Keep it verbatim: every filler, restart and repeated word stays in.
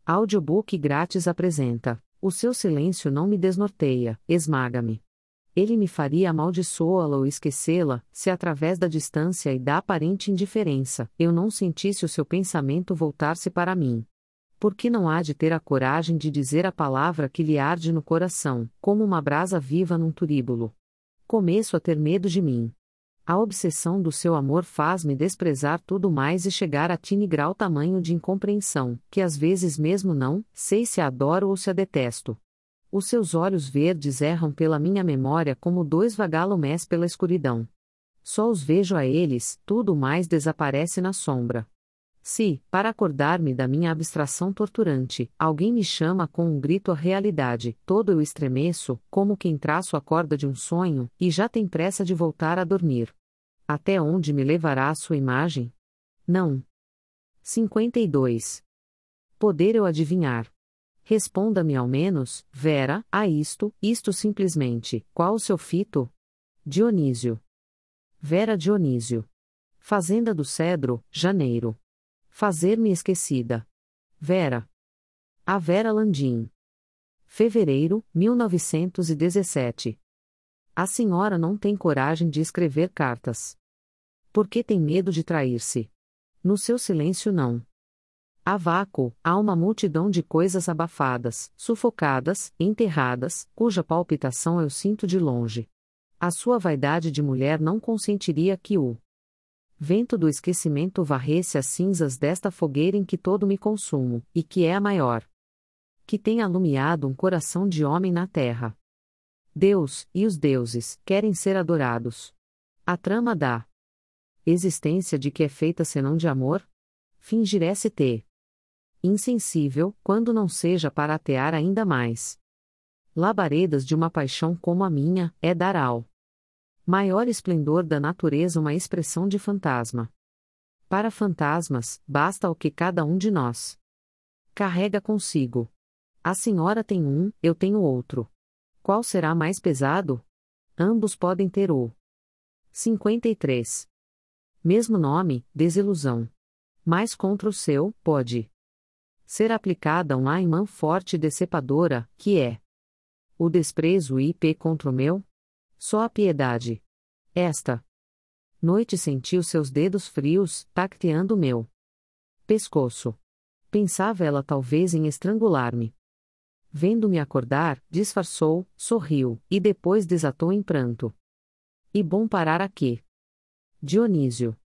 Audiobook grátis apresenta: O seu silêncio não me desnorteia, esmaga-me. Ele me faria amaldiçoá-la ou esquecê-la, se através da distância e da aparente indiferença, eu não sentisse o seu pensamento voltar-se para mim. Por que não há de ter a coragem de dizer a palavra que lhe arde no coração, como uma brasa viva num turíbulo? Começo a ter medo de mim. A obsessão do seu amor faz-me desprezar tudo mais e chegar a tine grau tamanho de incompreensão, que às vezes mesmo não sei se a adoro ou se a detesto. Os seus olhos verdes erram pela minha memória como dois vagalumes pela escuridão. Só os vejo a eles, tudo mais desaparece na sombra. Se, para acordar-me da minha abstração torturante, alguém me chama com um grito à realidade, todo eu estremeço, como quem traço a corda de um sonho, e já tem pressa de voltar a dormir. Até onde me levará a sua imagem? Não. cinquenta e dois. Poder eu adivinhar? Responda-me ao menos, Vera, a isto, isto simplesmente, qual o seu fito? Dionísio. Vera Dionísio. Fazenda do Cedro, janeiro. Fazer-me esquecida. Vera. A Vera Landim. Fevereiro, mil novecentos e dezessete. A senhora não tem coragem de escrever cartas. Por que tem medo de trair-se? No seu silêncio não. Há vácuo, há uma multidão de coisas abafadas, sufocadas, enterradas, cuja palpitação eu sinto de longe. A sua vaidade de mulher não consentiria que o vento do esquecimento varresse as cinzas desta fogueira em que todo me consumo, e que é a maior que tem alumiado um coração de homem na terra. Deus, e os deuses, querem ser adorados. A trama da existência de que é feita senão de amor? Fingirá-se-te insensível, quando não seja para atear ainda mais labaredas de uma paixão como a minha, é dar ao maior esplendor da natureza uma expressão de fantasma. Para fantasmas, basta o que cada um de nós carrega consigo. A senhora tem um, eu tenho outro. Qual será mais pesado? Ambos podem ter o. cinquenta e três. Mesmo nome, desilusão. Mas contra o seu, pode ser aplicada uma imã forte e decepadora, que é o desprezo e p contra o meu? Só a piedade. Esta noite senti os seus dedos frios, tacteando o meu pescoço. Pensava ela talvez em estrangular-me. Vendo-me acordar, disfarçou, sorriu, e depois desatou em pranto. E bom parar aqui. Dionísio.